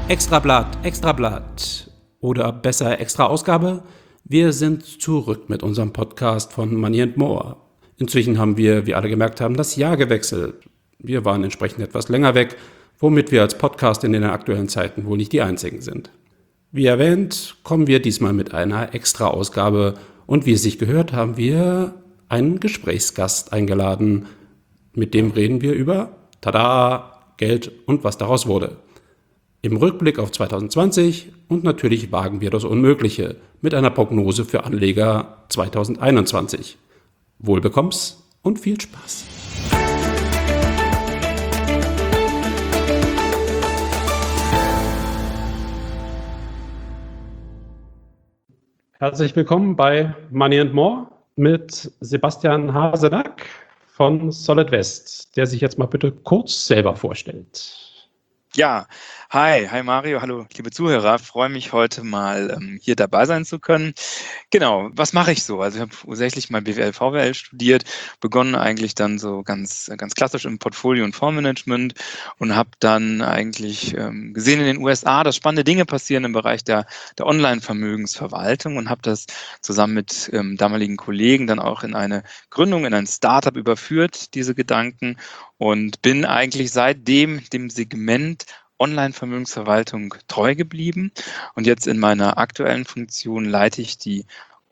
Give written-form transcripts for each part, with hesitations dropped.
Extrablatt, Extrablatt oder besser Extra Ausgabe. Wir sind zurück mit unserem Podcast von Money & More. Inzwischen haben wir, wie alle gemerkt haben, das Jahr gewechselt. Wir waren entsprechend etwas länger weg, womit wir als Podcast in den aktuellen Zeiten wohl nicht die einzigen sind. Wie erwähnt, kommen wir diesmal mit einer Extra Ausgabe und wie es sich gehört, haben wir einen Gesprächsgast eingeladen. Mit dem reden wir über, tada, Geld und was daraus wurde. Im Rückblick auf 2020 und natürlich wagen wir das Unmögliche mit einer Prognose für Anleger 2021. Wohlbekomm's und viel Spaß! Herzlich willkommen bei Money & More mit Sebastian Hasenack von Solid West, der sich jetzt mal bitte kurz selber vorstellt. Ja, hi Mario, hallo liebe Zuhörer, freue mich heute mal hier dabei sein zu können. Genau, was mache ich so? Also ich habe ursächlich mal BWL, VWL studiert, begonnen eigentlich dann so ganz klassisch im Portfolio- und Fondsmanagement und habe dann eigentlich gesehen in den USA, dass spannende Dinge passieren im Bereich der Online-Vermögensverwaltung und habe das zusammen mit damaligen Kollegen dann auch in eine Gründung, in ein Startup überführt, diese Gedanken, und bin eigentlich seitdem dem Segment Online-Vermögensverwaltung treu geblieben. Und jetzt in meiner aktuellen Funktion leite ich die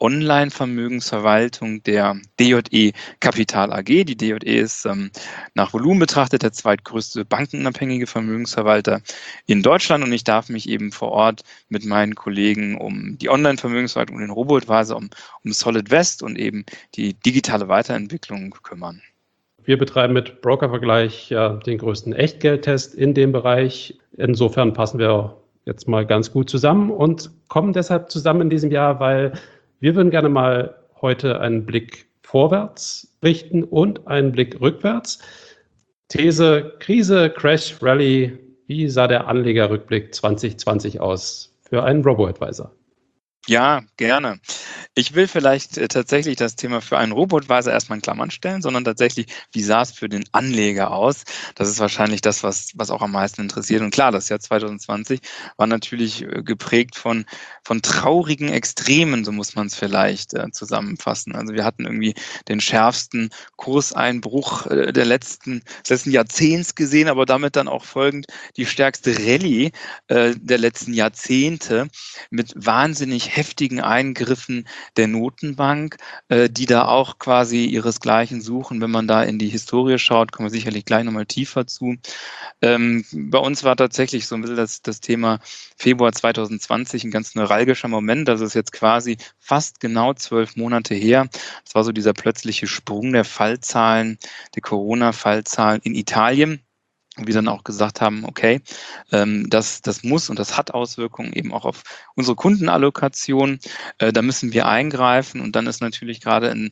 Online-Vermögensverwaltung der DJE Capital AG. Die DJE ist nach Volumen betrachtet der zweitgrößte bankenunabhängige Vermögensverwalter in Deutschland und ich darf mich eben vor Ort mit meinen Kollegen um die Online-Vermögensverwaltung und den Robo-Advisor, um Solid West und eben die digitale Weiterentwicklung kümmern. Wir betreiben mit Brokervergleich den größten Echtgeldtest in dem Bereich. Insofern passen wir jetzt mal ganz gut zusammen und kommen deshalb zusammen in diesem Jahr, weil wir würden gerne mal heute einen Blick vorwärts richten und einen Blick rückwärts. These, Krise, Crash, Rally. Wie sah der Anlegerrückblick 2020 aus für einen Robo-Advisor? Ja, gerne. Ich will vielleicht tatsächlich das Thema für einen Robo-Advisor erstmal in Klammern stellen, sondern tatsächlich, wie sah es für den Anleger aus? Das ist wahrscheinlich das, was auch am meisten interessiert. Und klar, das Jahr 2020 war natürlich geprägt von traurigen Extremen, so muss man es vielleicht zusammenfassen. Also wir hatten irgendwie den schärfsten Kurseinbruch des letzten Jahrzehnts gesehen, aber damit dann auch folgend die stärkste Rallye der letzten Jahrzehnte mit wahnsinnig heftigen Eingriffen der Notenbank, die da auch quasi ihresgleichen suchen. Wenn man da in die Historie schaut, kommen wir sicherlich gleich nochmal tiefer zu. Bei uns war tatsächlich so ein bisschen das Thema Februar 2020 ein ganz neuralgischer Moment. Das ist jetzt quasi fast genau 12 Monate her. Das war so dieser plötzliche Sprung der Fallzahlen, der Corona-Fallzahlen in Italien. Und wir dann auch gesagt haben, okay, das muss und das hat Auswirkungen eben auch auf unsere Kundenallokation. Da müssen wir eingreifen. Und dann ist natürlich gerade in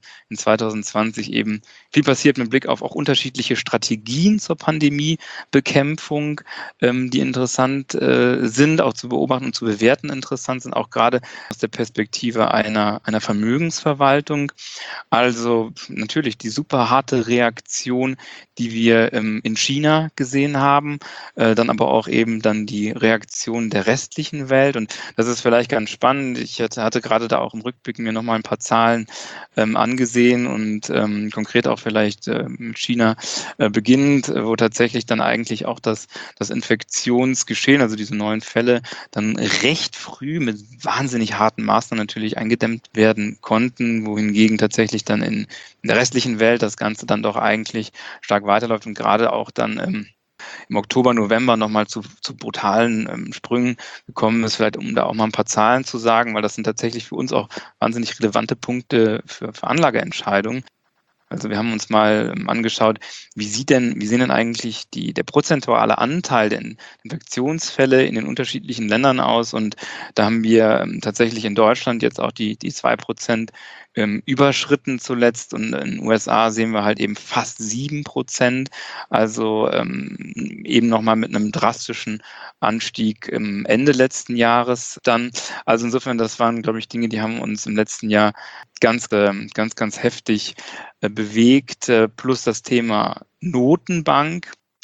2020 eben viel passiert mit Blick auf auch unterschiedliche Strategien zur Pandemiebekämpfung, die interessant sind, auch zu beobachten und zu bewerten interessant sind, auch gerade aus der Perspektive einer Vermögensverwaltung. Also natürlich die super harte Reaktion, die wir in China gesehen haben, dann aber auch eben dann die Reaktion der restlichen Welt. Und das ist vielleicht ganz spannend. Ich hatte gerade da auch im Rückblick mir nochmal ein paar Zahlen angesehen und konkret auch vielleicht mit China beginnend, wo tatsächlich dann eigentlich auch das Infektionsgeschehen, also diese neuen Fälle, dann recht früh mit wahnsinnig harten Maßnahmen natürlich eingedämmt werden konnten, wohingegen tatsächlich dann in der restlichen Welt das Ganze dann doch eigentlich stark weiterläuft und gerade auch dann im Oktober, November nochmal zu brutalen Sprüngen gekommen ist, vielleicht um da auch mal ein paar Zahlen zu sagen, weil das sind tatsächlich für uns auch wahnsinnig relevante Punkte für Anlageentscheidungen. Also wir haben uns mal angeschaut, wie sehen denn eigentlich der prozentuale Anteil der Infektionsfälle in den unterschiedlichen Ländern aus? Und da haben wir tatsächlich in Deutschland jetzt auch die 2% überschritten zuletzt und in den USA sehen wir halt eben fast 7%, also eben nochmal mit einem drastischen Anstieg Ende letzten Jahres dann. Also insofern, das waren, glaube ich, Dinge, die haben uns im letzten Jahr ganz heftig bewegt, plus das Thema Notenbank.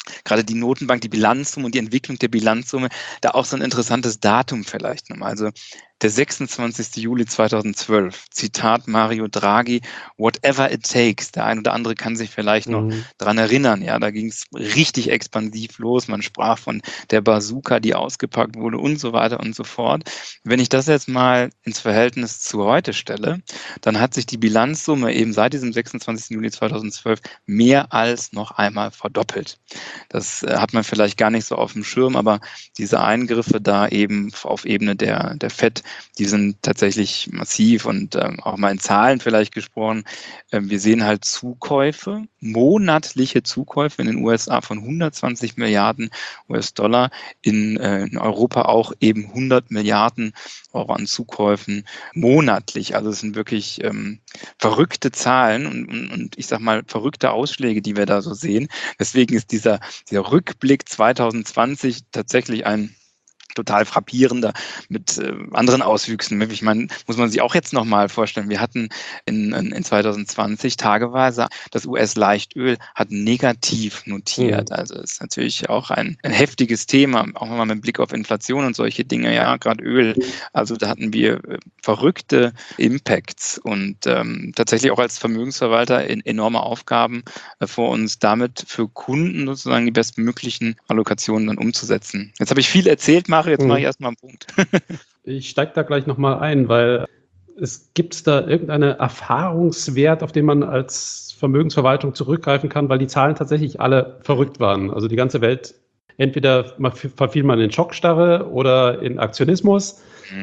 gerade die Notenbank, die Bilanzsumme und die Entwicklung der Bilanzsumme, da auch so ein interessantes Datum vielleicht nochmal. Also der 26. Juli 2012, Zitat Mario Draghi, whatever it takes. Der ein oder andere kann sich vielleicht noch dran erinnern. Ja, da ging es richtig expansiv los. Man sprach von der Bazooka, die ausgepackt wurde und so weiter und so fort. Wenn ich das jetzt mal ins Verhältnis zu heute stelle, dann hat sich die Bilanzsumme eben seit diesem 26. Juli 2012 mehr als noch einmal verdoppelt. Das hat man vielleicht gar nicht so auf dem Schirm, aber diese Eingriffe da eben auf Ebene der FED, die sind tatsächlich massiv und auch mal in Zahlen vielleicht gesprochen. Wir sehen halt Zukäufe, monatliche Zukäufe in den USA von 120 Milliarden US-Dollar, in Europa auch eben 100 Milliarden Euro an Zukäufen monatlich. Also es sind wirklich verrückte Zahlen und ich sag mal verrückte Ausschläge, die wir da so sehen. Deswegen ist dieser Rückblick 2020 tatsächlich ein total frappierender mit anderen Auswüchsen. Ich meine, muss man sich auch jetzt nochmal vorstellen, wir hatten in 2020 tageweise das US-Leichtöl hat negativ notiert. Also ist natürlich auch ein heftiges Thema, auch mal mit Blick auf Inflation und solche Dinge, ja, gerade Öl. Also da hatten wir verrückte Impacts und tatsächlich auch als Vermögensverwalter enorme Aufgaben vor uns, damit für Kunden sozusagen die bestmöglichen Allokationen dann umzusetzen. Jetzt habe ich viel erzählt, Mario, jetzt mache ich erstmal einen Punkt. Ich steige da gleich nochmal ein, weil gibt da irgendeinen Erfahrungswert, auf den man als Vermögensverwaltung zurückgreifen kann, weil die Zahlen tatsächlich alle verrückt waren. Also die ganze Welt, entweder verfiel man in Schockstarre oder in Aktionismus.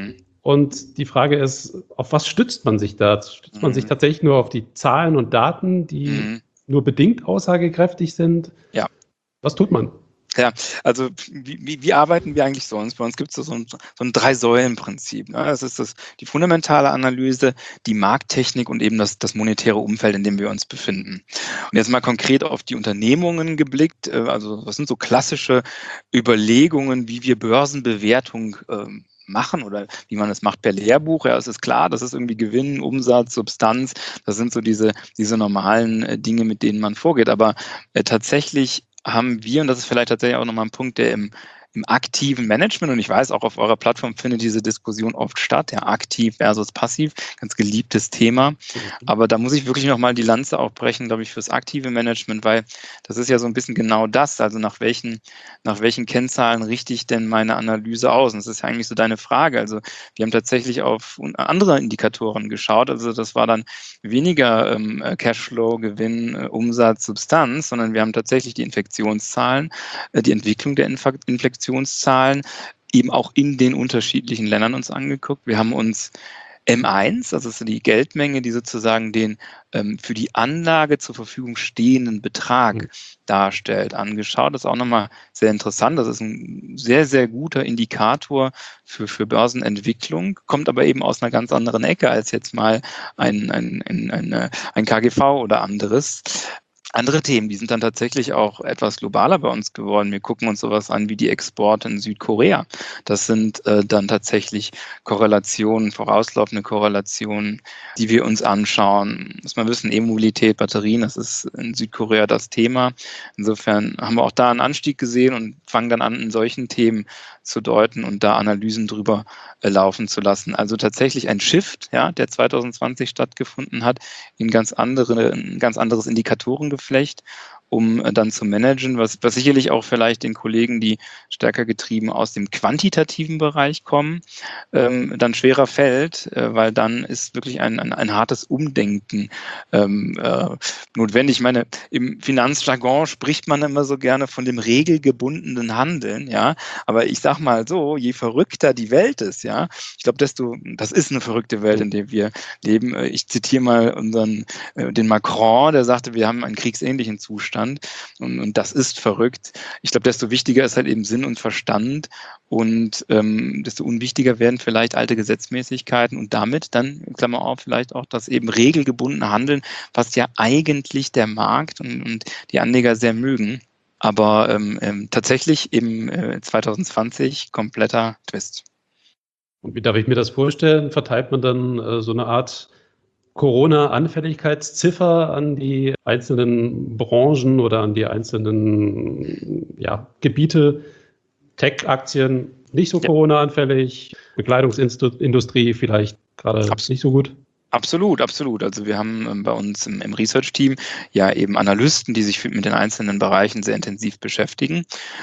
Und die Frage ist, auf was stützt man sich da? Stützt man sich tatsächlich nur auf die Zahlen und Daten, die nur bedingt aussagekräftig sind? Ja. Was tut man? Ja, also wie arbeiten wir eigentlich sonst? Bei uns gibt es so ein Drei-Säulen-Prinzip. Ne? Das ist die fundamentale Analyse, die Markttechnik und eben das monetäre Umfeld, in dem wir uns befinden. Und jetzt mal konkret auf die Unternehmungen geblickt. Also was sind so klassische Überlegungen, wie wir Börsenbewertung machen oder wie man es macht per Lehrbuch. Ja, es ist klar, das ist irgendwie Gewinn, Umsatz, Substanz. Das sind so diese normalen Dinge, mit denen man vorgeht. Aber tatsächlich haben wir, und das ist vielleicht tatsächlich auch nochmal ein Punkt, der im aktiven Management, und ich weiß, auch auf eurer Plattform findet diese Diskussion oft statt, ja, aktiv versus passiv, ganz geliebtes Thema. Aber da muss ich wirklich nochmal die Lanze auch brechen, glaube ich, fürs aktive Management, weil das ist ja so ein bisschen genau das, also nach welchen Kennzahlen richte ich denn meine Analyse aus? Und das ist ja eigentlich so deine Frage. Also wir haben tatsächlich auf andere Indikatoren geschaut, also das war dann weniger Cashflow, Gewinn, Umsatz, Substanz, sondern wir haben tatsächlich die Infektionszahlen, die Entwicklung der Infektionszahlen eben auch in den unterschiedlichen Ländern uns angeguckt. Wir haben uns M1, also ist die Geldmenge, die sozusagen den für die Anlage zur Verfügung stehenden Betrag darstellt, angeschaut. Das ist auch nochmal sehr interessant. Das ist ein sehr, sehr guter Indikator für Börsenentwicklung, kommt aber eben aus einer ganz anderen Ecke als jetzt mal ein KGV oder anderes. Andere Themen, die sind dann tatsächlich auch etwas globaler bei uns geworden. Wir gucken uns sowas an wie die Exporte in Südkorea. Das sind dann tatsächlich Korrelationen, vorauslaufende Korrelationen, die wir uns anschauen. Muss man wissen, E-Mobilität, Batterien, das ist in Südkorea das Thema. Insofern haben wir auch da einen Anstieg gesehen und fangen dann an, in solchen Themen zu deuten und da Analysen drüber laufen zu lassen. Also tatsächlich ein Shift, ja, der 2020 stattgefunden hat, in ein ganz anderes Indikatorengeflecht, um dann zu managen, was sicherlich auch vielleicht den Kollegen, die stärker getrieben aus dem quantitativen Bereich kommen, dann schwerer fällt, weil dann ist wirklich ein hartes Umdenken notwendig. Ich meine, im Finanzjargon spricht man immer so gerne von dem regelgebundenen Handeln, ja, aber ich sag mal so, je verrückter die Welt ist, ja, ich glaube, das ist eine verrückte Welt, in der wir leben. Ich zitiere mal den Macron, der sagte, wir haben einen kriegsähnlichen Zustand und das ist verrückt. Ich glaube, desto wichtiger ist halt eben Sinn und Verstand und desto unwichtiger werden vielleicht alte Gesetzmäßigkeiten und damit dann, Klammer auf, vielleicht auch das eben regelgebundene Handeln, was ja eigentlich der Markt und die Anleger sehr mögen. Aber tatsächlich im 2020 kompletter Twist. Und wie darf ich mir das vorstellen? Verteilt man dann so eine Art Corona-Anfälligkeitsziffer an die einzelnen Branchen oder an die einzelnen Gebiete. Tech-Aktien nicht so Ja, Corona-anfällig, Bekleidungsindustrie vielleicht gerade abs nicht so gut. absolut, absolut. Also wir haben bei uns im Research-Team ja eben Analysten, die sich mit den einzelnen Bereichen sehr intensiv beschäftigen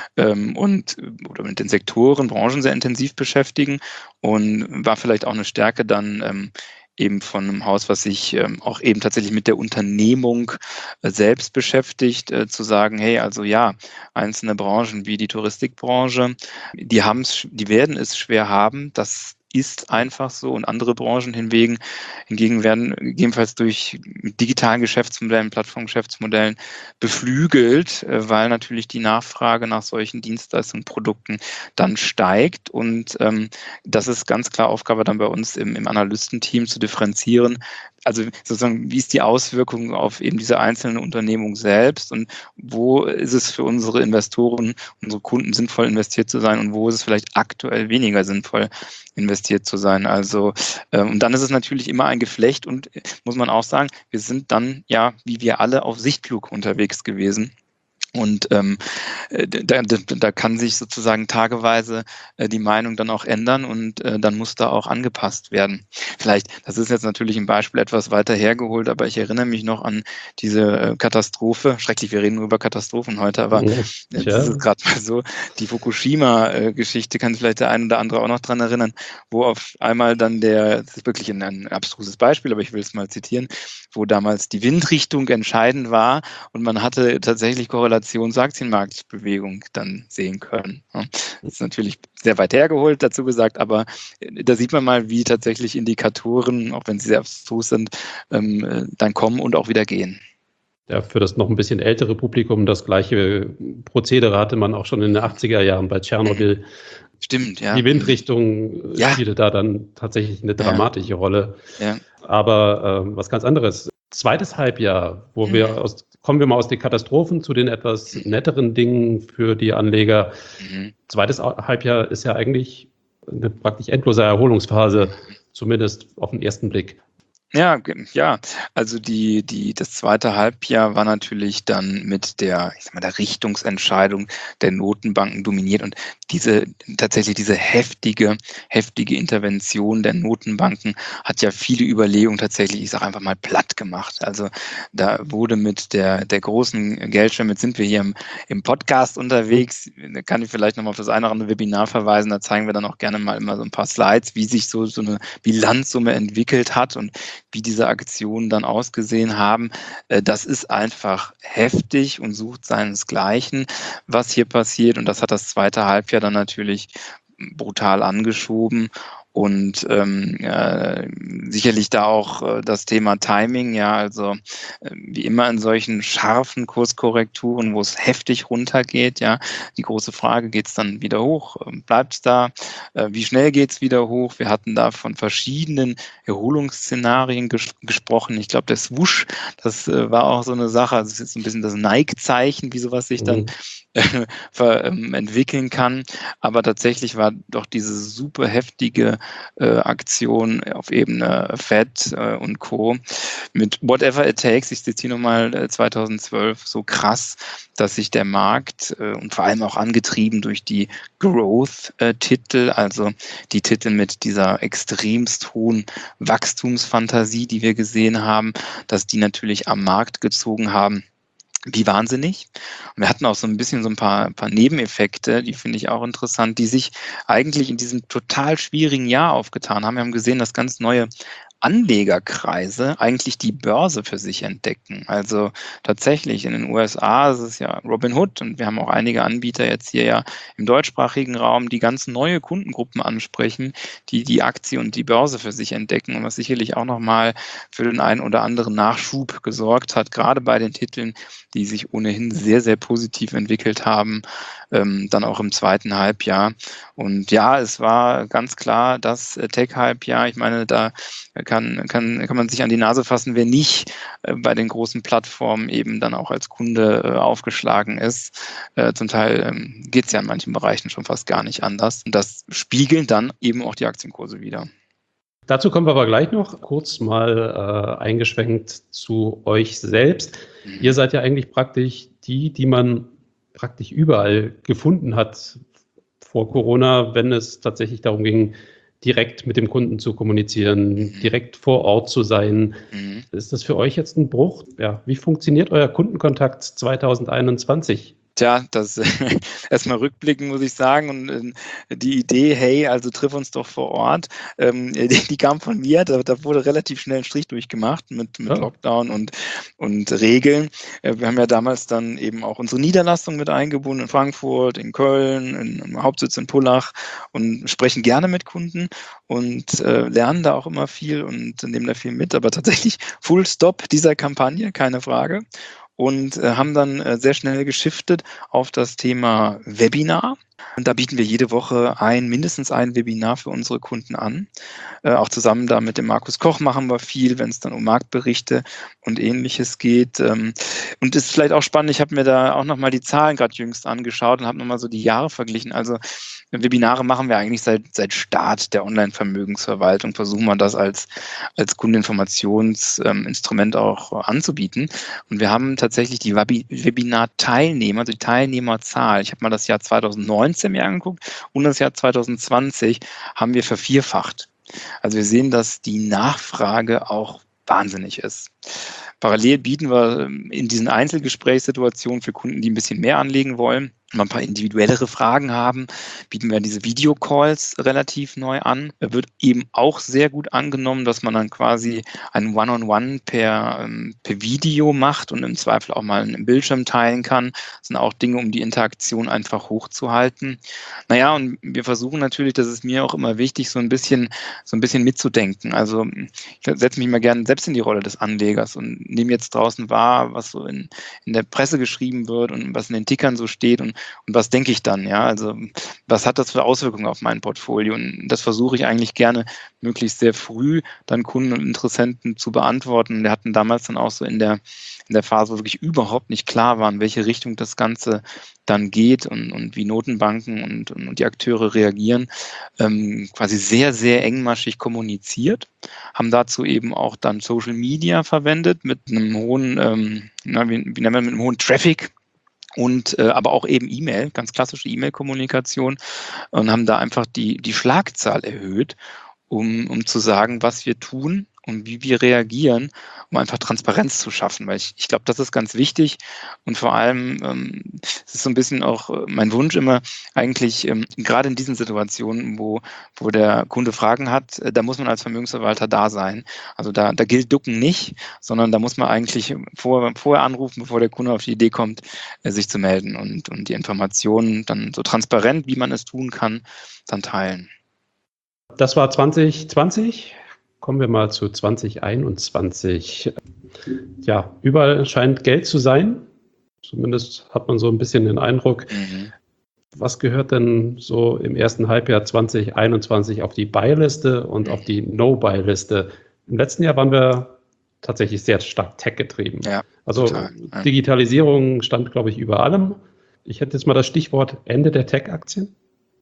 oder mit den Sektoren, Branchen sehr intensiv beschäftigen und war vielleicht auch eine Stärke dann eben von einem Haus, was sich auch eben tatsächlich mit der Unternehmung selbst beschäftigt, zu sagen, hey, also ja, einzelne Branchen wie die Touristikbranche, die werden es schwer haben. Das ist einfach so und andere Branchen hingegen werden gegebenenfalls durch digitalen Geschäftsmodellen, Plattformgeschäftsmodellen beflügelt, weil natürlich die Nachfrage nach solchen Dienstleistungen, Produkten dann steigt. Und das ist ganz klar Aufgabe dann bei uns im Analystenteam zu differenzieren. Also sozusagen, wie ist die Auswirkung auf eben diese einzelne Unternehmung selbst und wo ist es für unsere Investoren, unsere Kunden sinnvoll investiert zu sein und wo ist es vielleicht aktuell weniger sinnvoll investiert zu sein. Also und dann ist es natürlich immer ein Geflecht und muss man auch sagen, wir sind dann ja, wie wir alle, auf Sichtflug unterwegs gewesen. Und da kann sich sozusagen tageweise die Meinung dann auch ändern und dann muss da auch angepasst werden. Vielleicht, das ist jetzt natürlich ein Beispiel etwas weiter hergeholt, aber ich erinnere mich noch an diese Katastrophe. Schrecklich, wir reden nur über Katastrophen heute, aber das ist gerade mal so. Die Fukushima-Geschichte kann sich vielleicht der ein oder andere auch noch dran erinnern, wo auf einmal dann das ist wirklich ein abstruses Beispiel, aber ich will es mal zitieren, wo damals die Windrichtung entscheidend war und man hatte tatsächlich Aktienmarktbewegung dann sehen können. Das ist natürlich sehr weit hergeholt, dazu gesagt, aber da sieht man mal, wie tatsächlich Indikatoren, auch wenn sie sehr abstrus sind, dann kommen und auch wieder gehen. Ja, für das noch ein bisschen ältere Publikum, das gleiche Prozedere hatte man auch schon in den 80er Jahren bei Tschernobyl. Stimmt, ja. Die Windrichtung spielte da dann tatsächlich eine dramatische Rolle. Ja. Aber was ganz anderes. Zweites Halbjahr, kommen wir mal aus den Katastrophen zu den etwas netteren Dingen für die Anleger. Zweites Halbjahr ist ja eigentlich eine praktisch endlose Erholungsphase, zumindest auf den ersten Blick. Ja, also das zweite Halbjahr war natürlich dann mit der Richtungsentscheidung der Notenbanken dominiert und tatsächlich diese heftige Intervention der Notenbanken hat ja viele Überlegungen tatsächlich, ich sage einfach mal, platt gemacht. Also da wurde mit der großen Geldschirm, jetzt sind wir hier im Podcast unterwegs, da kann ich vielleicht nochmal auf das eine oder andere Webinar verweisen, da zeigen wir dann auch gerne mal immer so ein paar Slides, wie sich so eine Bilanzsumme entwickelt hat und wie diese Aktionen dann ausgesehen haben. Das ist einfach heftig und sucht seinesgleichen, was hier passiert. Und das hat das zweite Halbjahr dann natürlich brutal angeschoben. Und sicherlich da auch das Thema Timing, ja, also wie immer in solchen scharfen Kurskorrekturen, wo es heftig runtergeht, ja, die große Frage, geht es dann wieder hoch, bleibt es da, wie schnell geht es wieder hoch? Wir hatten da von verschiedenen Erholungsszenarien gesprochen. Ich glaube, der Swoosh, das war auch so eine Sache, also es ist ein bisschen das Nike-Zeichen, wie sowas sich dann entwickeln kann. Aber tatsächlich war doch diese super heftige Aktion auf Ebene Fed und Co. mit Whatever It Takes, ich zitiere nochmal 2012, so krass, dass sich der Markt und vor allem auch angetrieben durch die Growth-Titel, also die Titel mit dieser extremst hohen Wachstumsfantasie, die wir gesehen haben, dass die natürlich am Markt gezogen haben. Wie wahnsinnig. Und wir hatten auch so ein paar Nebeneffekte, die finde ich auch interessant, die sich eigentlich in diesem total schwierigen Jahr aufgetan haben. Wir haben gesehen, dass ganz neue Anlegerkreise eigentlich die Börse für sich entdecken. Also tatsächlich in den USA ist es ja Robinhood und wir haben auch einige Anbieter jetzt hier ja im deutschsprachigen Raum, die ganz neue Kundengruppen ansprechen, die Aktie und die Börse für sich entdecken und was sicherlich auch nochmal für den einen oder anderen Nachschub gesorgt hat, gerade bei den Titeln, die sich ohnehin sehr, sehr positiv entwickelt haben, dann auch im zweiten Halbjahr. Und ja, es war ganz klar das Tech-Halbjahr. Ich meine, da kann man sich an die Nase fassen, wer nicht bei den großen Plattformen eben dann auch als Kunde aufgeschlagen ist. Zum Teil geht es ja in manchen Bereichen schon fast gar nicht anders. Und das spiegeln dann eben auch die Aktienkurse wieder. Dazu kommen wir aber gleich noch kurz mal eingeschränkt zu euch selbst. Ihr seid ja eigentlich praktisch die man praktisch überall gefunden hat vor Corona, wenn es tatsächlich darum ging, direkt mit dem Kunden zu kommunizieren, direkt vor Ort zu sein. Ist das für euch jetzt ein Bruch? Ja, wie funktioniert euer Kundenkontakt 2021? Tja, das erstmal rückblicken, muss ich sagen. Und die Idee, hey, also triff uns doch vor Ort, die kam von mir. Da wurde relativ schnell ein Strich durchgemacht mit Lockdown und Regeln. Wir haben ja damals dann eben auch unsere Niederlassung mit eingebunden in Frankfurt, in Köln, im Hauptsitz in Pullach und sprechen gerne mit Kunden und lernen da auch immer viel und nehmen da viel mit. Aber tatsächlich Full Stop dieser Kampagne, keine Frage. Und haben dann sehr schnell geschiftet auf das Thema Webinar. Und da bieten wir jede Woche mindestens ein Webinar für unsere Kunden an. Auch zusammen da mit dem Markus Koch machen wir viel, wenn es dann um Marktberichte und Ähnliches geht. Und ist vielleicht auch spannend, ich habe mir da auch nochmal die Zahlen gerade jüngst angeschaut und habe nochmal so die Jahre verglichen. Also Webinare machen wir eigentlich seit Start der Online-Vermögensverwaltung, versuchen wir das als Kundeninformationsinstrument auch anzubieten. Und wir haben tatsächlich die Webinar-Teilnehmer, also die Teilnehmerzahl, ich habe mal das Jahr 2019 mir angeguckt und das Jahr 2020 haben wir vervierfacht. Also wir sehen, dass die Nachfrage auch wahnsinnig ist. Parallel bieten wir in diesen Einzelgesprächssituationen für Kunden, die ein bisschen mehr anlegen wollen, mal ein paar individuellere Fragen haben, bieten wir diese Videocalls relativ neu an. Da wird eben auch sehr gut angenommen, dass man dann quasi ein One-on-One per Video macht und im Zweifel auch mal einen Bildschirm teilen kann. Das sind auch Dinge, um die Interaktion einfach hochzuhalten. Naja, und wir versuchen natürlich, das ist mir auch immer wichtig, so ein bisschen mitzudenken. Also ich setze mich mal gerne selbst in die Rolle des Anlegers und nehme jetzt draußen wahr, was so in der Presse geschrieben wird und was in den Tickern so steht und was denke ich dann, ja, also was hat das für Auswirkungen auf mein Portfolio und das versuche ich eigentlich gerne möglichst sehr früh dann Kunden und Interessenten zu beantworten. Wir hatten damals dann auch so in der Phase, wo wirklich überhaupt nicht klar war, in welche Richtung das Ganze dann geht und wie Notenbanken und die Akteure reagieren, quasi sehr, sehr engmaschig kommuniziert, haben dazu eben auch dann Social Media verwendet mit einem hohen, wie nennen wir, mit einem hohen Traffic und aber auch eben E-Mail, ganz klassische E-Mail-Kommunikation und haben da einfach die Schlagzahl erhöht, um zu sagen, was wir tun und wie wir reagieren, um einfach Transparenz zu schaffen, weil ich glaube, das ist ganz wichtig und vor allem es ist so ein bisschen auch mein Wunsch immer eigentlich, gerade in diesen Situationen, wo der Kunde Fragen hat, da muss man als Vermögensverwalter da sein. Also da gilt Ducken nicht, sondern da muss man eigentlich vorher anrufen, bevor der Kunde auf die Idee kommt, sich zu melden und die Informationen dann so transparent, wie man es tun kann, dann teilen. Das war 2020. Kommen wir mal zu 2021. Ja, überall scheint Geld zu sein. Zumindest hat man so ein bisschen den Eindruck. Was gehört denn so im ersten Halbjahr 2021 auf die Buy-Liste und auf die No-Buy-Liste? Im letzten Jahr waren wir tatsächlich sehr stark Tech-getrieben. Ja, also total. Digitalisierung stand, glaube ich, über allem. Ich hätte jetzt mal das Stichwort Ende der Tech-Aktien.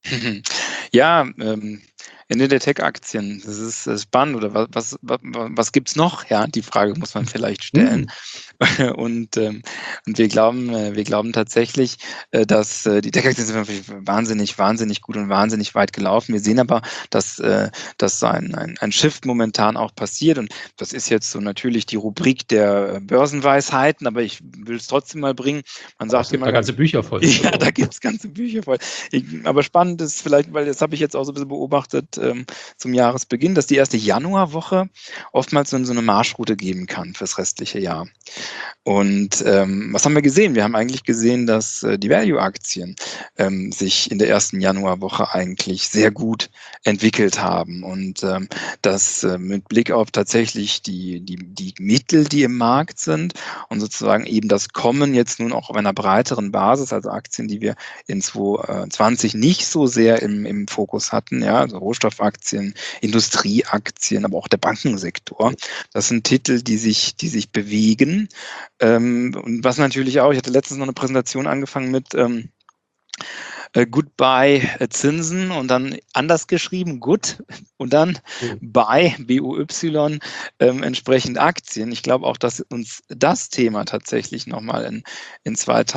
Ja, Ende der Tech-Aktien, das ist spannend. Oder was gibt es noch? Ja, die Frage muss man vielleicht stellen. Und wir glauben tatsächlich, dass die Tech-Aktien sind wahnsinnig gut und wahnsinnig weit gelaufen. Wir sehen aber, dass ein Shift momentan auch passiert. Und das ist jetzt so natürlich die Rubrik der Börsenweisheiten, aber ich will es trotzdem mal bringen. Man sagt es gibt immer da ganze Bücher voll. Ja, da gibt es ganze Bücher voll. Aber spannend ist vielleicht, weil das habe ich jetzt auch so ein bisschen beobachtet zum Jahresbeginn, dass die erste Januarwoche oftmals so eine Marschroute geben kann fürs restliche Jahr. Und was haben wir gesehen? Wir haben eigentlich gesehen, dass die Value-Aktien sich in der ersten Januarwoche eigentlich sehr gut entwickelt haben und dass mit Blick auf tatsächlich die Mittel, die im Markt sind und sozusagen eben das Kommen jetzt nun auch auf einer breiteren Basis, also Aktien, die wir in 2020 nicht so sehr im Fokus hatten, ja, also Rohstoffaktien, Industrieaktien, aber auch der Bankensektor. Das sind Titel, die sich bewegen. Und was natürlich auch, ich hatte letztens noch eine Präsentation angefangen mit Goodbye Zinsen und dann anders geschrieben, Good und dann Buy, BUY, entsprechend Aktien. Ich glaube auch, dass uns das Thema tatsächlich nochmal in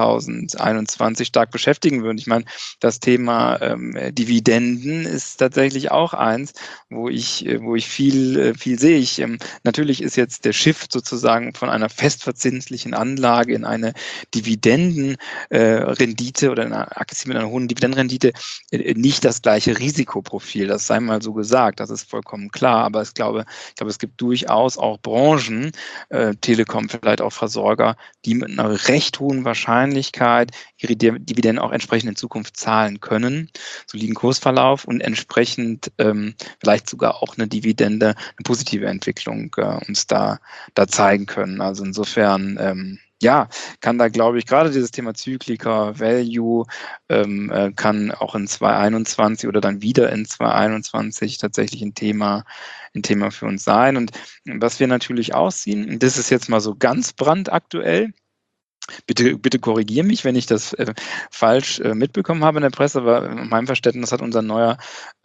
2021 stark beschäftigen wird. Ich meine, das Thema Dividenden ist tatsächlich auch eins, wo ich viel sehe. Natürlich ist jetzt der Shift sozusagen von einer festverzinslichen Anlage in eine Dividendenrendite oder eine Aktie mit einer hohen Dividendenrendite nicht das gleiche Risikoprofil. Das sei mal so gesagt, das ist vollkommen klar. Aber ich glaube, es gibt durchaus auch Branchen, Telekom, vielleicht auch Versorger, die mit einer recht hohen Wahrscheinlichkeit ihre Dividenden auch entsprechend in Zukunft zahlen können, soliden Kursverlauf und entsprechend vielleicht sogar auch eine Dividende, eine positive Entwicklung uns da zeigen können. Also insofern kann da, glaube ich, gerade dieses Thema Zyklika, Value, kann auch in 2021 oder dann wieder in 2021 tatsächlich ein Thema für uns sein. Und was wir natürlich auch sehen, das ist jetzt mal so ganz brandaktuell, bitte korrigiere mich, wenn ich das falsch mitbekommen habe in der Presse, aber in meinem Verständnis hat unser neuer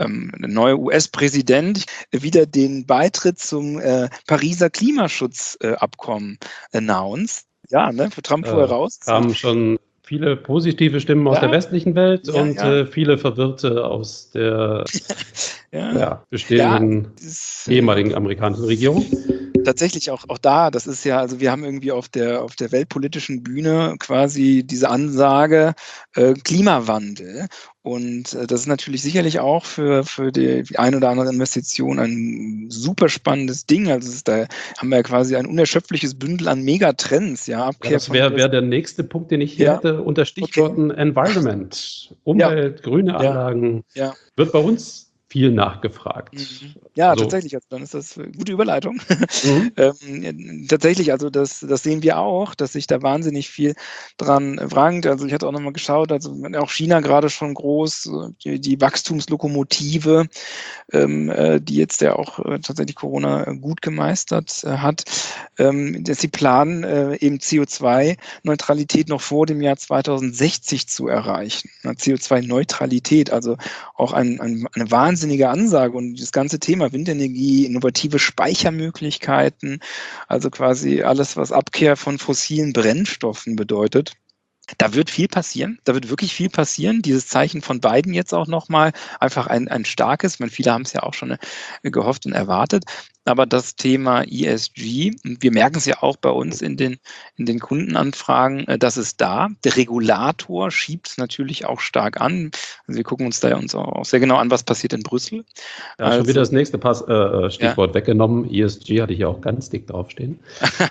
US-Präsident wieder den Beitritt zum Pariser Klimaschutzabkommen announced. Ja, ne, für Trump fuhr er raus. Kamen schon viele positive Stimmen aus der westlichen Welt und viele Verwirrte aus der bestehenden ehemaligen amerikanischen Regierung. Tatsächlich auch da, das ist ja, also wir haben irgendwie auf der weltpolitischen Bühne quasi diese Ansage Klimawandel. Und das ist natürlich sicherlich auch für die ein oder andere Investition ein super spannendes Ding. Also da haben wir ja quasi ein unerschöpfliches Bündel an Megatrends. Ja, das wäre der nächste Punkt, den ich hier hätte, unter Stichworten Environment, Umwelt, grüne Anlagen, wird bei uns viel nachgefragt. Ja, also, tatsächlich, also dann ist das eine gute Überleitung. Tatsächlich, also das sehen wir auch, dass sich da wahnsinnig viel dran rankt. Also ich hatte auch nochmal geschaut, also auch China gerade schon groß, die Wachstumslokomotive, die jetzt ja auch tatsächlich Corona gut gemeistert hat, dass sie planen, eben CO2-Neutralität noch vor dem Jahr 2060 zu erreichen. CO2-Neutralität, also auch eine wahnsinnige Ansage, und das ganze Thema Windenergie, innovative Speichermöglichkeiten, also quasi alles, was Abkehr von fossilen Brennstoffen bedeutet. Da wird viel passieren, da wird wirklich viel passieren. Dieses Zeichen von Biden jetzt auch nochmal, einfach ein starkes, ich meine, viele haben es ja auch schon gehofft und erwartet, aber das Thema ESG, wir merken es ja auch bei uns in den Kundenanfragen, das ist da. Der Regulator schiebt es natürlich auch stark an. Also wir gucken uns da uns auch sehr genau an, was passiert in Brüssel. Ja, also, schon wieder das nächste Stichwort weggenommen. ESG hatte ich ja auch ganz dick draufstehen.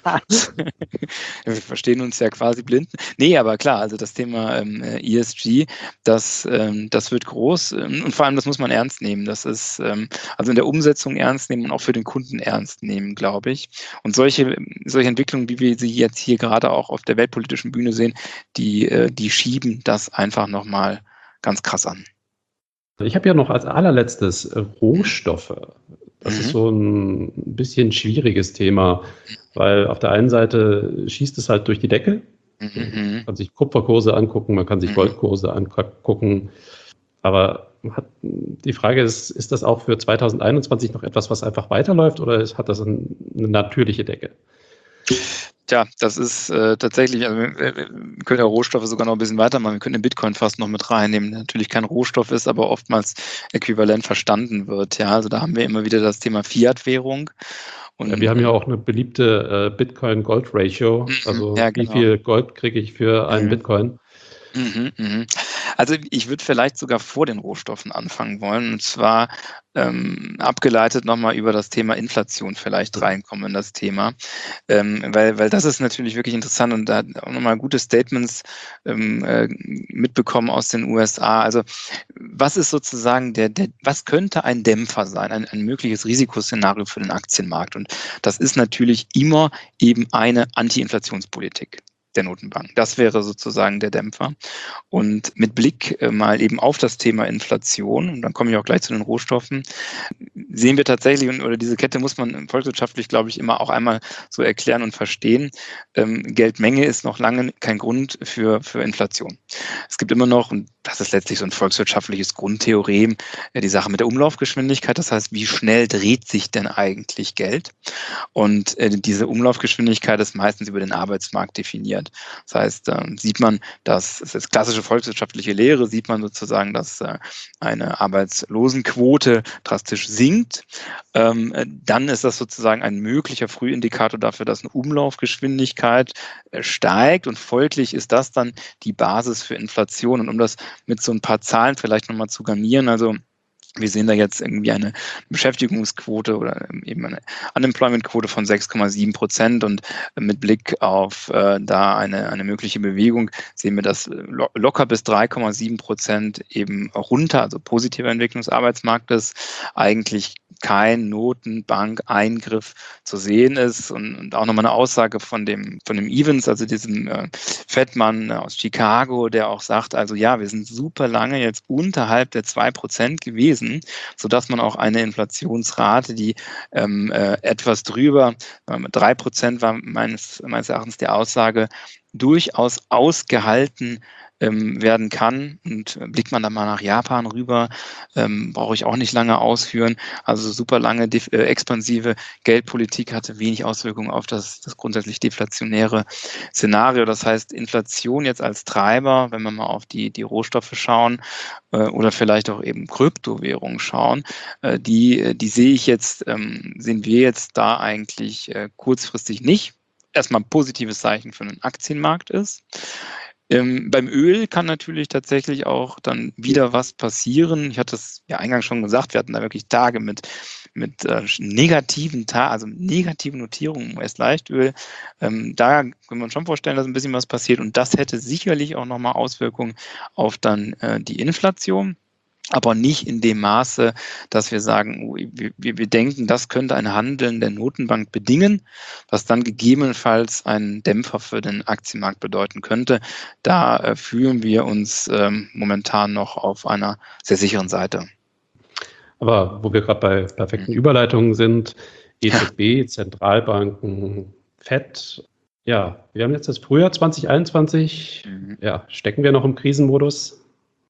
Wir verstehen uns ja quasi blind. Nee, aber klar, also das Thema ESG, das wird groß, und vor allem, das muss man ernst nehmen. Das ist also in der Umsetzung ernst nehmen und auch für den Kunden ernst nehmen, glaube ich. Und solche Entwicklungen, wie wir sie jetzt hier gerade auch auf der weltpolitischen Bühne sehen, die schieben das einfach nochmal ganz krass an. Ich habe ja noch als allerletztes Rohstoffe. Das ist so ein bisschen schwieriges Thema, weil auf der einen Seite schießt es halt durch die Decke. Man kann sich Kupferkurse angucken, man kann sich Goldkurse angucken. Aber die Frage ist das auch für 2021 noch etwas, was einfach weiterläuft, oder hat das eine natürliche Decke? Tja, das ist tatsächlich, also wir können ja Rohstoffe sogar noch ein bisschen weitermachen. Wir können den Bitcoin fast noch mit reinnehmen, der natürlich kein Rohstoff ist, aber oftmals äquivalent verstanden wird. Ja, also da haben wir immer wieder das Thema Fiat-Währung. Und wir haben ja auch eine beliebte Bitcoin-Gold-Ratio. Also wie viel Gold kriege ich für einen Bitcoin? Also ich würde vielleicht sogar vor den Rohstoffen anfangen wollen, und zwar abgeleitet nochmal über das Thema Inflation vielleicht reinkommen in das Thema, weil das ist natürlich wirklich interessant, und da auch nochmal gute Statements mitbekommen aus den USA. Also was ist sozusagen was könnte ein Dämpfer sein, ein mögliches Risikoszenario für den Aktienmarkt? Und das ist natürlich immer eben eine Anti-Inflationspolitik der Notenbank. Das wäre sozusagen der Dämpfer. Und mit Blick mal eben auf das Thema Inflation, und dann komme ich auch gleich zu den Rohstoffen, sehen wir tatsächlich, oder diese Kette muss man volkswirtschaftlich, glaube ich, immer auch einmal so erklären und verstehen. Geldmenge ist noch lange kein Grund für Inflation. Es gibt immer noch, und das ist letztlich so ein volkswirtschaftliches Grundtheorem, die Sache mit der Umlaufgeschwindigkeit. Das heißt, wie schnell dreht sich denn eigentlich Geld? Und diese Umlaufgeschwindigkeit ist meistens über den Arbeitsmarkt definiert. Das heißt, sieht man, das ist jetzt klassische volkswirtschaftliche Lehre, sieht man sozusagen, dass eine Arbeitslosenquote drastisch sinkt, dann ist das sozusagen ein möglicher Frühindikator dafür, dass eine Umlaufgeschwindigkeit steigt, und folglich ist das dann die Basis für Inflation. Und um das mit so ein paar Zahlen vielleicht nochmal zu garnieren, also wir sehen da jetzt irgendwie eine Beschäftigungsquote oder eben eine Unemployment-Quote von 6,7%, und mit Blick auf da eine mögliche Bewegung sehen wir das locker bis 3,7% eben runter, also positive Entwicklung des Arbeitsmarktes, eigentlich kein Notenbank-Eingriff zu sehen ist, und auch nochmal eine Aussage von dem Evans, also diesem Fettmann aus Chicago, der auch sagt, also ja, wir sind super lange jetzt unterhalb der 2% gewesen, sodass man auch eine Inflationsrate, die etwas drüber, 3% war meines Erachtens die Aussage, durchaus ausgehalten werden kann. Und blickt man dann mal nach Japan rüber, brauche ich auch nicht lange ausführen. Also super lange expansive Geldpolitik hatte wenig Auswirkungen auf das grundsätzlich deflationäre Szenario. Das heißt, Inflation jetzt als Treiber, wenn wir mal auf die Rohstoffe schauen oder vielleicht auch eben Kryptowährungen schauen, die sehen wir jetzt da eigentlich kurzfristig nicht. Erstmal ein positives Zeichen für den Aktienmarkt ist. Beim Öl kann natürlich tatsächlich auch dann wieder was passieren. Ich hatte es ja eingangs schon gesagt, wir hatten da wirklich Tage mit negativen Notierungen im US-Leichtöl. Da können wir uns schon vorstellen, dass ein bisschen was passiert, und das hätte sicherlich auch nochmal Auswirkungen auf dann die Inflation. Aber nicht in dem Maße, dass wir sagen, wir denken, das könnte ein Handeln der Notenbank bedingen, was dann gegebenenfalls einen Dämpfer für den Aktienmarkt bedeuten könnte. Da fühlen wir uns momentan noch auf einer sehr sicheren Seite. Aber wo wir gerade bei perfekten Überleitungen sind, EZB, Zentralbanken, FED, ja, wir haben jetzt das Frühjahr 2021, ja, stecken wir noch im Krisenmodus?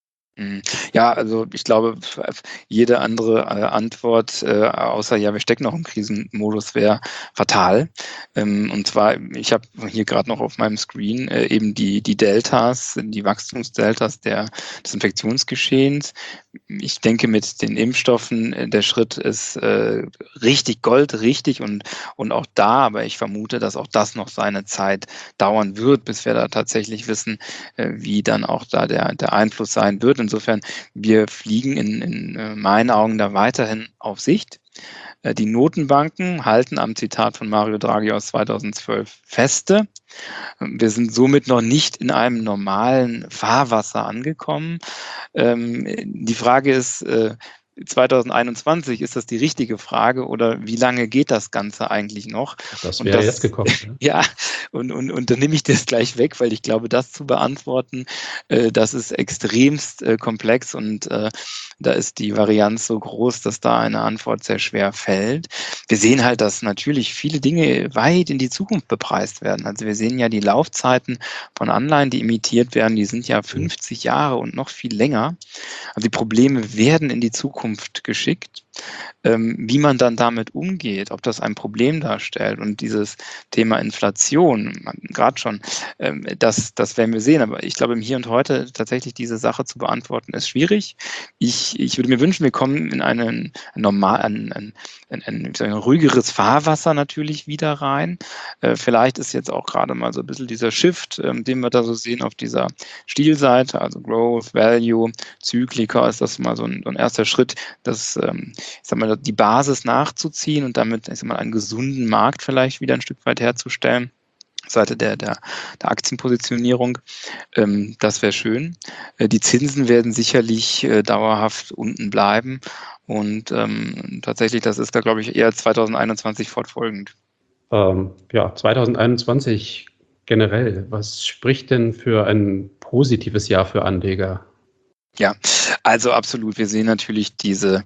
Ja, also ich glaube, jede andere Antwort außer ja, wir stecken noch im Krisenmodus wäre fatal. Und zwar, ich habe hier gerade noch auf meinem Screen eben die Deltas, die Wachstumsdeltas des Infektionsgeschehens. Ich denke, mit den Impfstoffen, der Schritt ist richtig goldrichtig und auch da, aber ich vermute, dass auch das noch seine Zeit dauern wird, bis wir da tatsächlich wissen, wie dann auch da der Einfluss sein wird. Insofern, wir fliegen in meinen Augen da weiterhin auf Sicht. Die Notenbanken halten am Zitat von Mario Draghi aus 2012 feste. Wir sind somit noch nicht in einem normalen Fahrwasser angekommen. Die Frage ist, 2021, ist das die richtige Frage, oder wie lange geht das Ganze eigentlich noch? Das wäre jetzt gekommen. Ja, und dann nehme ich das gleich weg, weil ich glaube, das zu beantworten, das ist extremst komplex, und da ist die Varianz so groß, dass da eine Antwort sehr schwer fällt. Wir sehen halt, dass natürlich viele Dinge weit in die Zukunft bepreist werden. Also wir sehen ja die Laufzeiten von Anleihen, die emittiert werden, die sind ja 50 Jahre und noch viel länger. Also die Probleme werden in die Zukunft geschickt. Wie man dann damit umgeht, ob das ein Problem darstellt, und dieses Thema Inflation, gerade schon, das werden wir sehen. Aber ich glaube, im Hier und Heute tatsächlich diese Sache zu beantworten, ist schwierig. Ich würde mir wünschen, wir kommen in ein ruhigeres Fahrwasser natürlich wieder rein. Vielleicht ist jetzt auch gerade mal so ein bisschen dieser Shift, den wir da so sehen auf dieser Stilseite, also Growth, Value, Zyklika, ist das mal so ein erster Schritt, das die Basis nachzuziehen und damit einen gesunden Markt vielleicht wieder ein Stück weit herzustellen. Seite der Aktienpositionierung. Das wäre schön. Die Zinsen werden sicherlich dauerhaft unten bleiben, und tatsächlich, das ist da, glaube ich, eher 2021 fortfolgend. 2021 generell, was spricht denn für ein positives Jahr für Anleger? Ja, Also absolut. Wir sehen natürlich diese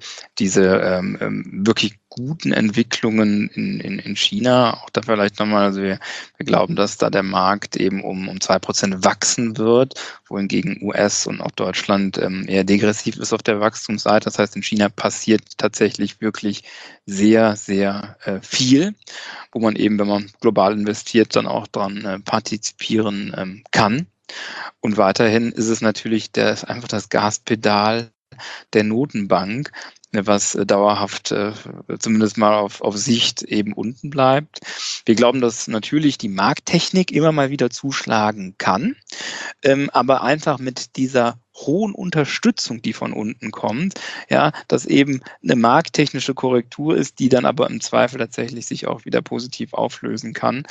wirklich guten Entwicklungen in China. Auch da vielleicht nochmal, also wir glauben, dass da der Markt eben um 2% wachsen wird, wohingegen US und auch Deutschland eher degressiv ist auf der Wachstumsseite. Das heißt, in China passiert tatsächlich wirklich sehr, sehr viel, wo man eben, wenn man global investiert, dann auch dran partizipieren kann. Und weiterhin ist es natürlich einfach das Gaspedal der Notenbank, was dauerhaft zumindest mal auf Sicht eben unten bleibt. Wir glauben, dass natürlich die Markttechnik immer mal wieder zuschlagen kann, aber einfach mit dieser hohen Unterstützung, die von unten kommt, ja, dass eben eine markttechnische Korrektur ist, die dann aber im Zweifel tatsächlich sich auch wieder positiv auflösen kann.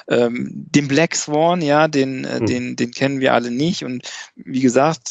Den Black Swan, ja, den kennen wir alle nicht. Und wie gesagt,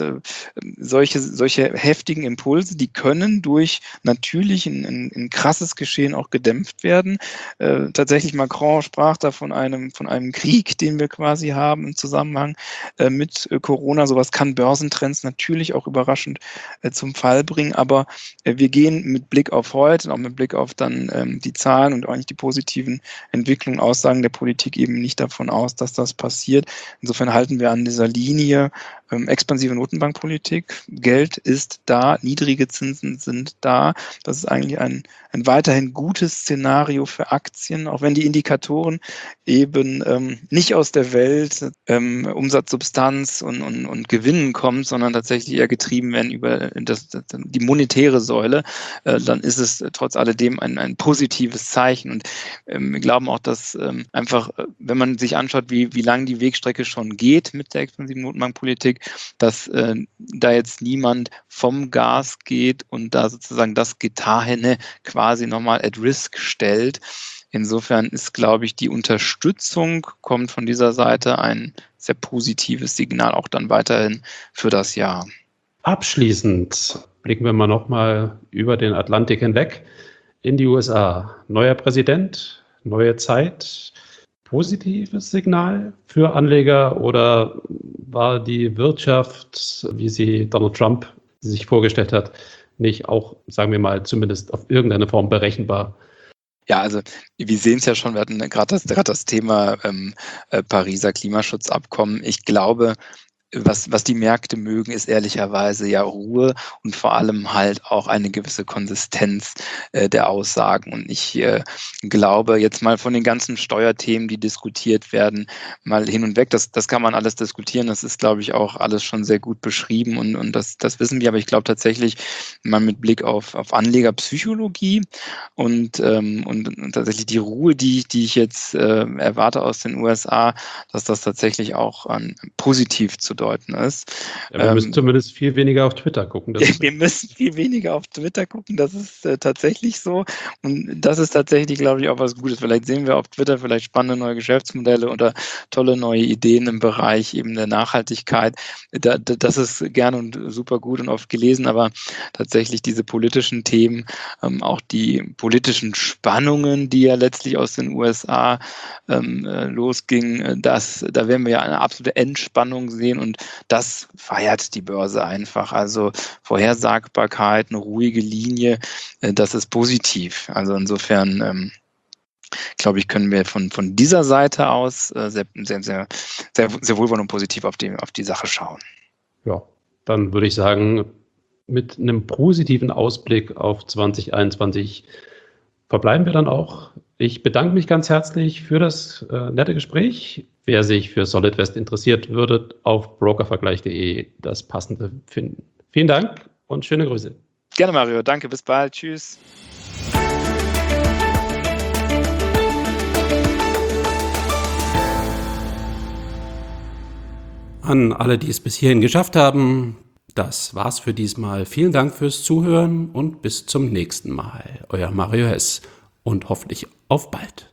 solche heftigen Impulse, die können durch natürlich ein krasses Geschehen auch gedämpft werden. Tatsächlich Macron sprach da von einem Krieg, den wir quasi haben im Zusammenhang mit Corona. Sowas kann Börsentrends natürlich auch überraschend zum Fall bringen, aber wir gehen mit Blick auf heute und auch mit Blick auf dann die Zahlen und auch nicht die positiven Entwicklungen, Aussagen der Politik eben nicht davon aus, dass das passiert. Insofern halten wir an dieser Linie expansive Notenbankpolitik. Geld ist da, niedrige Zinsen sind da. Das ist eigentlich ein weiterhin gutes Szenario für Aktien, auch wenn die Indikatoren eben nicht aus der Welt Umsatz, Substanz und Gewinnen kommt, sondern tatsächlich eher getrieben werden über die monetäre Säule, dann ist es trotz alledem ein positives Zeichen. Und wir glauben auch, dass einfach, wenn man sich anschaut, wie lang die Wegstrecke schon geht mit der expansiven Notenbankpolitik, dass da jetzt niemand vom Gas geht und da sozusagen das Getahene quasi nochmal at risk stellt. Insofern ist, glaube ich, die Unterstützung kommt von dieser Seite ein sehr positives Signal auch dann weiterhin für das Jahr. Abschließend blicken wir mal nochmal über den Atlantik hinweg in die USA. Neuer Präsident, neue Zeit. Positives Signal für Anleger oder war die Wirtschaft, wie sie Donald Trump sich vorgestellt hat, nicht auch, sagen wir mal, zumindest auf irgendeine Form berechenbar? Ja, also wir sehen es ja schon, wir hatten gerade das Thema Pariser Klimaschutzabkommen. Ich glaube, was die Märkte mögen, ist ehrlicherweise ja Ruhe und vor allem halt auch eine gewisse Konsistenz der Aussagen. Und ich glaube, jetzt mal von den ganzen Steuerthemen, die diskutiert werden, mal hin und weg, das kann man alles diskutieren. Das ist, glaube ich, auch alles schon sehr gut beschrieben und das wissen wir. Aber ich glaube tatsächlich mal mit Blick auf Anlegerpsychologie und tatsächlich die Ruhe, die ich jetzt erwarte aus den USA, dass das tatsächlich auch positiv zu deuten ist. Ja, wir müssen zumindest viel weniger auf Twitter gucken. Wir müssen viel weniger auf Twitter gucken, das ist tatsächlich so. Und das ist tatsächlich, glaube ich, auch was Gutes. Vielleicht sehen wir auf Twitter vielleicht spannende neue Geschäftsmodelle oder tolle neue Ideen im Bereich eben der Nachhaltigkeit. Das ist gerne und super gut und oft gelesen, aber tatsächlich diese politischen Themen, auch die politischen Spannungen, die ja letztlich aus den USA losgingen, da werden wir ja eine absolute Entspannung sehen und das feiert die Börse einfach. Also Vorhersagbarkeit, eine ruhige Linie, das ist positiv. Also insofern, glaube ich, können wir von dieser Seite aus sehr, sehr, sehr, sehr, sehr wohlwollend und positiv auf die Sache schauen. Ja, dann würde ich sagen, mit einem positiven Ausblick auf 2021 verbleiben wir dann auch. Ich bedanke mich ganz herzlich für das nette Gespräch. Wer sich für SolidWest interessiert, würde auf brokervergleich.de das Passende finden. Vielen Dank und schöne Grüße. Gerne, Mario. Danke. Bis bald. Tschüss. An alle, die es bis hierhin geschafft haben, das war's für diesmal. Vielen Dank fürs Zuhören und bis zum nächsten Mal. Euer Mario Hess und hoffentlich auf bald.